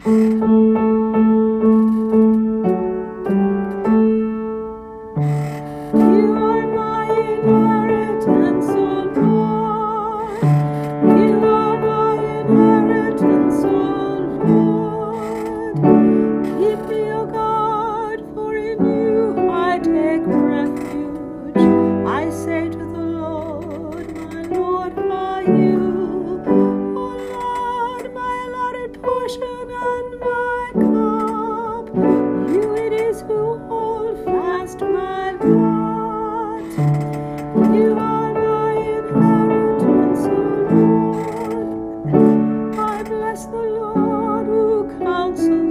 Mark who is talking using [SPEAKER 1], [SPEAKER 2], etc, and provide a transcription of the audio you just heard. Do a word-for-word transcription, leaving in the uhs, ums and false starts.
[SPEAKER 1] are my inheritance, O Lord. You are my inheritance, O Lord. Keep me, O God, for in you I take refuge. I say to the Lord, my Lord, are you, O Lord, my allotted portion and my cup. You it is who hold fast my lot. You are my inheritance, O Lord. I bless the Lord who counsels